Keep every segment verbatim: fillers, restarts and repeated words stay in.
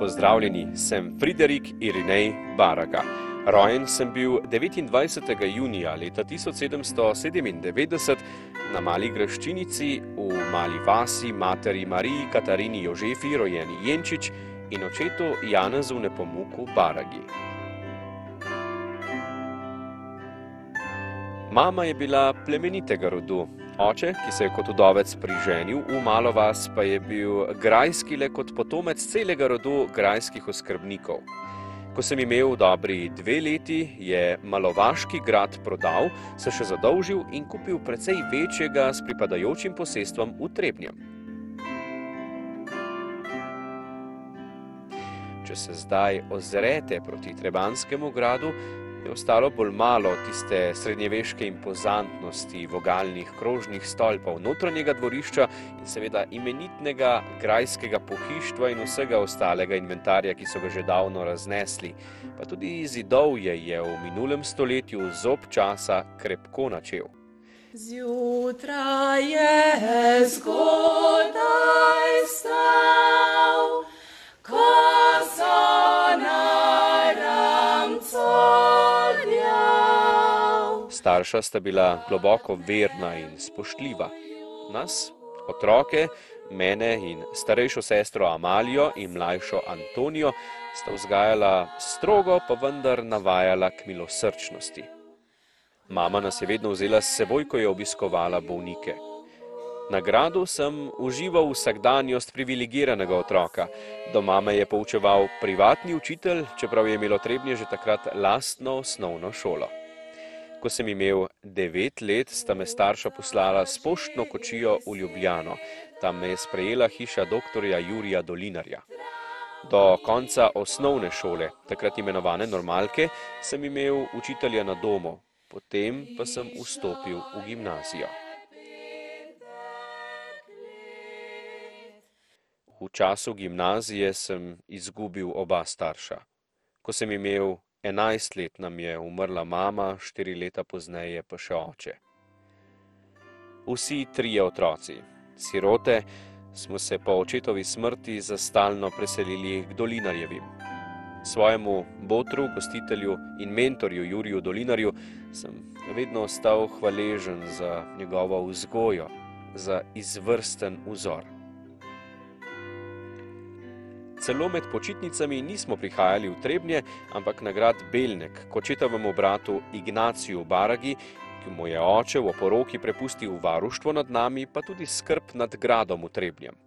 pozdravljeni, sem Friderik Irinej Baraga. Rojen sem bil devetindvajsetega junija leta tisoč sedemsto sedemindevetdeset na mali graščinici v mali vasi materi Mariji Katarini Jožefi, rojeni Jenčič, in očetu Janezu Nepomuku Baragi. Mama je bila plemenitega rodu. Oče, ki se je kot vdovec priženil v malo vas, pa je bil grajski le kot potomec celega rodu grajskih oskrbnikov. Ko sem imel dobri dve leti, je malovaški grad prodal, se še zadolžil in kupil precej večjega s pripadajočim posestvom v Trebnjem. Če se zdaj ozrete proti Trebanjskemu gradu, je ostalo bolj malo tiste srednjeveške impozantnosti, vogalnih krožnih stolpov, notranjega dvorišča in seveda imenitnega grajskega pohištva in vsega ostalega inventarja, ki so ga že davno raznesli. Pa tudi zidovje je v minulem stoletju zob časa krepko načel. Zjutraj je zgodaj stal, ko so Starša sta bila globoko verna in spoštljiva. Nas, otroke, mene in starejšo sestro Amalijo in mlajšo Antonijo sta vzgajala strogo, pa vendar navajala k milosrčnosti. Mama nas je vedno vzela s seboj, ko je obiskovala bolnike. Na gradu sem užival vsakdanjost privilegiranega otroka. Doma me je poučeval privatni učitelj, čeprav je imelo Trebnje že takrat lastno osnovno šolo. Ko sem imel devet let, sta me starša poslala s poštno kočijo v Ljubljano. Tam me je sprejela hiša doktorja Jurija Dolinarja. Do konca osnovne šole, takrat imenovane normalke, sem imel učitelja na domu, potem pa sem vstopil v gimnazijo. V času gimnazije sem izgubil oba starša. Ko sem imel enajst let, nam je umrla mama, štiri leta pozneje pa še oče. Vsi trije otroci, sirote, smo se po očetovi smrti za stalno preselili k Dolinarjevim. Svojemu botru, gostitelju in mentorju Juriju Dolinarju sem vedno ostal hvaležen za njegovo vzgojo, za izvrsten vzor. Celo med počitnicami nismo prihajali v Trebnje, ampak na grad Belnek, k očetovemu bratu Ignaciju Baragi, ki mu je oče v oporoki prepustil varuštvo nad nami, pa tudi skrb nad gradom v Trebnjem.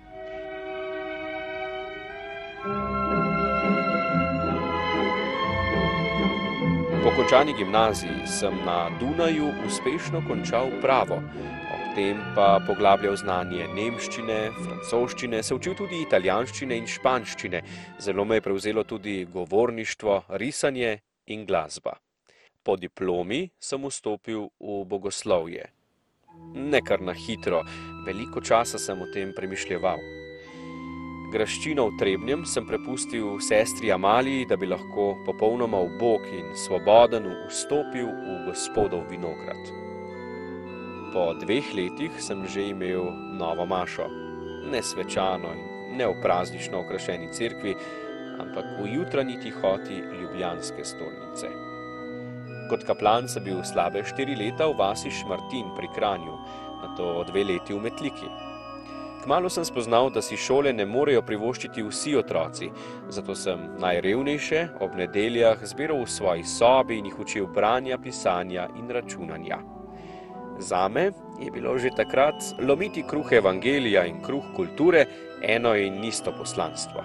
Po končani gimnaziji sem na Dunaju uspešno končal pravo. Potem pa poglabljal znanje nemščine, francoščine, se učil tudi italijanščine in španščine. Zelo me je prevzelo tudi govorništvo, risanje in glasba. Po diplomi sem vstopil v bogoslovje. Ne kar na hitro, veliko časa sem o tem premišljeval. Graščino v Trebnjem sem prepustil sestri Amaliji, da bi lahko popolnoma ubog in svoboden vstopil v gospodov vinograd. Po dveh letih sem že imel novo mašo. Ne svečano in ne v praznično okrašeni cerkvi, ampak v jutranji tihoti ljubljanske stolnice. Kot kaplan sem bil slabe štiri leta v vasi Šmartin pri Kranju, nato dve leti v Metliki. Kmalu sem spoznal, da si šole ne morejo privoščiti vsi otroci, zato sem najrevnejše ob nedeljah zbiral v svoji sobi in jih učil branja, pisanja in računanja. Zame je bilo že takrat lomiti kruh evangelija in kruh kulture eno in isto poslanstvo.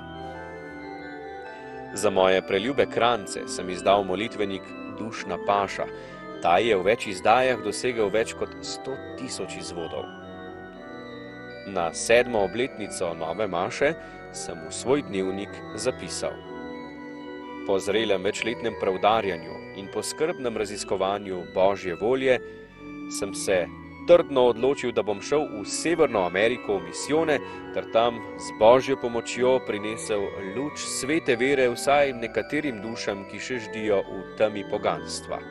Za moje preljube Krance sem izdal molitvenik Dušna paša. Ta je v več izdajah dosegel več kot sto tisoč izvodov. Na sedmo obletnico nove maše sem v svoj dnevnik zapisal: Po zrelem večletnem preudarjanju in po skrbnem raziskovanju Božje volje sem se trdno odločil, da bom šel v Severno Ameriko v misijone, ter tam z Božjo pomočjo prinesel luč svete vere vsaj nekaterim dušam, ki še ždijo v temi poganstva.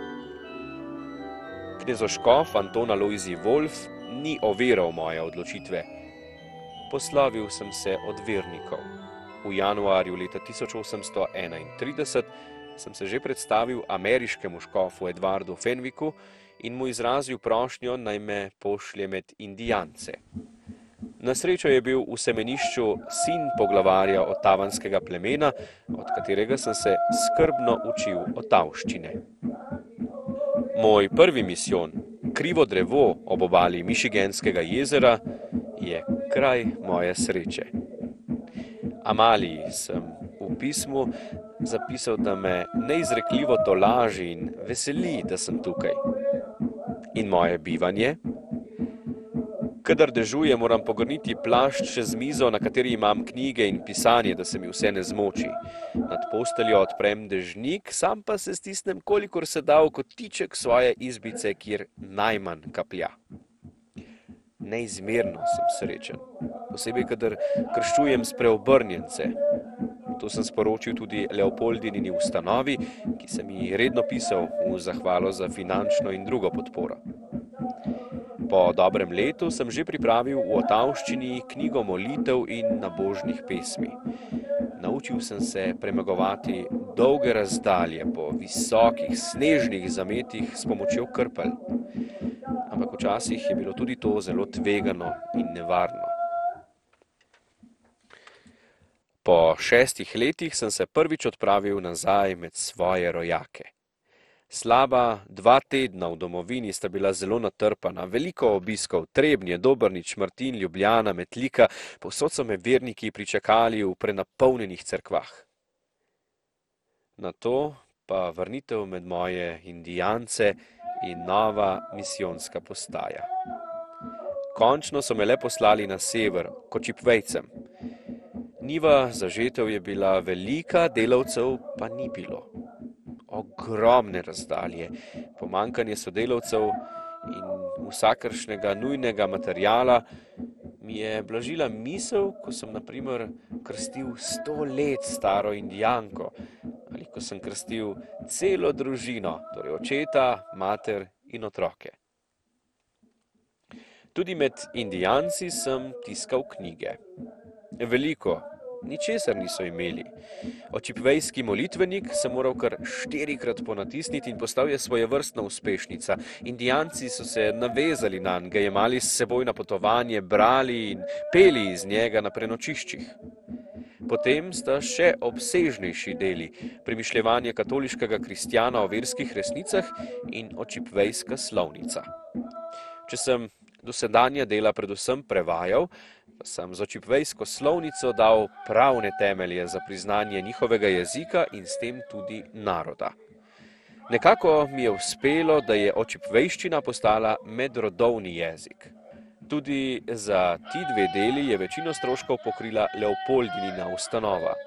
Knezoškof Anton Alojzij Wolf ni oviral moje odločitve. Poslovil sem se od vernikov. v januarju leta tisoč osemsto enaintrideset sem se že predstavil ameriškemu škofu Edwardu Fenwicku in mu izrazil prošnjo, naj me pošlje med Indijance. Na srečo je bil v semenišču sin poglavarja otavanskega plemena, od katerega sem se skrbno učil otavščine. Moj prvi misijon, Krivo drevo ob obali Michiganskega jezera, je kraj moje sreče. Amaliji sem v pismu zapisal, da me neizrekljivo tolaži in veseli, da sem tukaj. In moje bivanje? Kadar dežuje, moram pogrniti plašč čez mizo, na kateri imam knjige in pisanje, da se mi vse ne zmoči. Nad posteljo odprem dežnik, sam pa se stisnem, kolikor se da v kotiček svoje izbice, kjer najmanj kaplja. Neizmerno sem srečen, posebej, kadar krščujem spreobrnjence. To sem sporočil tudi Leopoldinini ustanovi, ki sem ji redno pisal v zahvalo za finančno in drugo podporo. Po dobrem letu sem že pripravil v otavščini knjigo molitev in nabožnih pesmi. Naučil sem se premagovati dolge razdalje po visokih snežnih zametih s pomočjo krpelj. Ampak včasih je bilo tudi to zelo tvegano in nevarno. Po šestih letih sem se prvič odpravil nazaj med svoje rojake. Slaba dva tedna v domovini sta bila zelo natrpana, veliko obiskov, Trebnje, Dobrnič, Šmartin, Ljubljana, Metlika, povsod so me verniki pričakali v prenapolnjenih cerkvah. Nato pa vrnitev med moje Indijance in nova misijonska postaja. Končno so me le poslali na sever, k Očipvejcem. Niva za žetev je bila velika, delavcev pa ni bilo. Ogromne razdalje, pomanjkanje sodelavcev in vsakršnega nujnega materiala mi je blažila misel, ko sem na primer krstil sto let staro Indijanko ali ko sem krstil celo družino, torej očeta, mater in otroke. Tudi med Indijanci sem tiskal knjige. Veliko, ničesar niso imeli. Očipvejski molitvenik sem moral kar štirikrat ponatisniti in postal je svojevrstna uspešnica. Indijanci so se navezali nanj, ga jemali s seboj na potovanje, brali in peli iz njega na prenočiščih. Potem sta še obsežnejši deli, premišljevanje katoliškega kristjana o verskih resnicah in očipvejska slovnica. Če sem dosedanja dela predvsem prevajal, pa sem z očipvejsko slovnico dal pravne temelje za priznanje njihovega jezika in s tem tudi naroda. Nekako mi je uspelo, da je očipvejščina postala medrodovni jezik. Tudi za ti dve deli je večino stroškov pokrila Leopoldinina ustanova.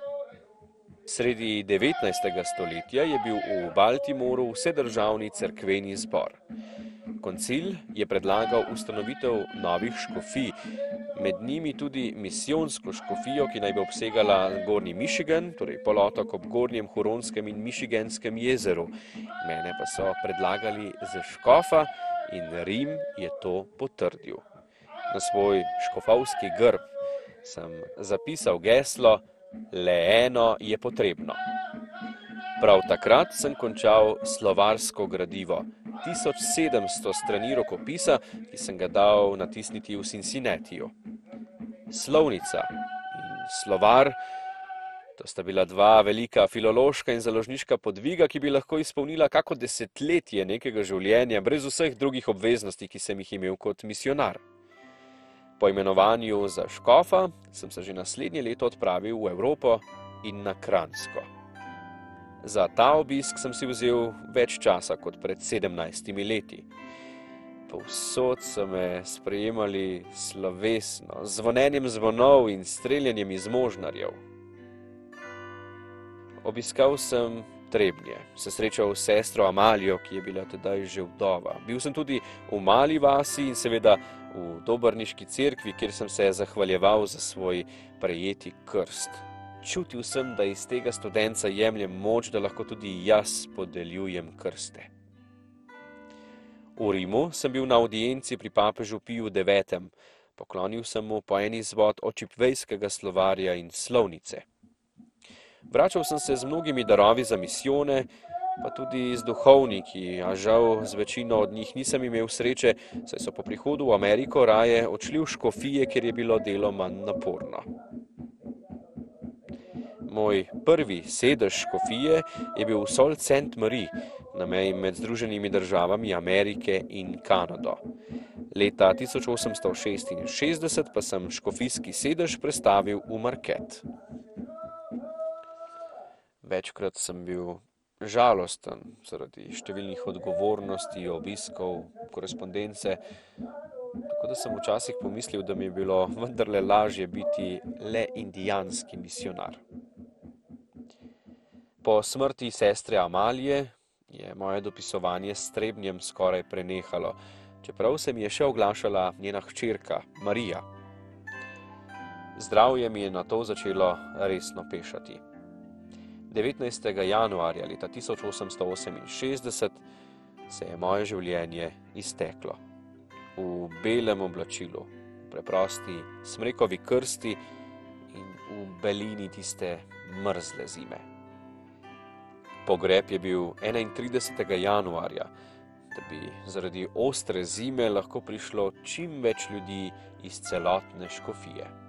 Sredi devetnajstega stoletja je bil v Baltimoru vsedržavni cerkveni zbor. Koncil je predlagal ustanovitev novih škofij, med njimi tudi misijonsko škofijo, ki naj bi obsegala Gornji Michigan, torej polotok ob Gornjem Huronskem in Michiganskem jezeru. Mene pa so predlagali za škofa in Rim je to potrdil. Na svoj škofovski grb sem zapisal geslo Le eno je potrebno. Prav takrat sem končal slovarsko gradivo, tisoč sedemsto strani rokopisa, ki sem ga dal natisniti v Cincinnatiju. Slovnica in slovar, to sta bila dva velika filološka in založniška podviga, ki bi lahko izpolnila kako desetletje nekega življenja, brez vseh drugih obveznosti, ki sem jih imel kot misionar. Po imenovanju za škofa sem se že naslednje leto odpravil v Evropo in na Kranjsko. Za ta obisk sem si vzel več časa kot pred sedemnajstimi leti. Povsod so me sprejemali slovesno, z zvonjenjem zvonov in streljanjem iz možnarjev. Obiskal sem Trebnje, se srečal s sestro Amalijo, ki je bila tedaj že vdova. Bil sem tudi v Mali vasi in seveda v Dobrniški cerkvi, kjer sem se zahvaljeval za svoj prejeti krst. Čutil sem, da iz tega studenca jemljem moč, da lahko tudi jaz podeljujem krste. V Rimu sem bil na avdienci pri papežu Piju devetem. Poklonil sem mu po en izvod očipvejskega slovarja in slovnice. Vračal sem se z mnogimi darovi za misijone, pa tudi z duhovniki, a žal z večino od njih nisem imel sreče, saj so po prihodu v Ameriko raje odšli v škofije, kjer je bilo delo manj naporno. Moj prvi sedež škofije je bil v Sault Ste. Marie, na meji med Združenimi državami Amerike in Kanado. Leta tisoč osemsto šestinšestdeset pa sem škofijski sedež prestavil v Marquette. Večkrat sem bil žalosten zaradi številnih odgovornosti, obiskov, korespondence, tako da sem včasih pomislil, da mi je bilo vendarle lažje biti le indijanski misijonar. Po smrti sestre Amalije je moje dopisovanje s Trebnjem skoraj prenehalo, čeprav se mi je še oglašala njena hčerka, Marija. Zdravje mi je nato začelo resno pešati. devetnajstega januarja leta tisoč osemsto oseminšestdeset se je moje življenje izteklo. V belem oblačilu, v preprosti smrekovi krsti in v belini tiste mrzle zime. Pogreb je bil enaintridesetega januarja, da bi zaradi ostre zime lahko prišlo čim več ljudi iz celotne škofije.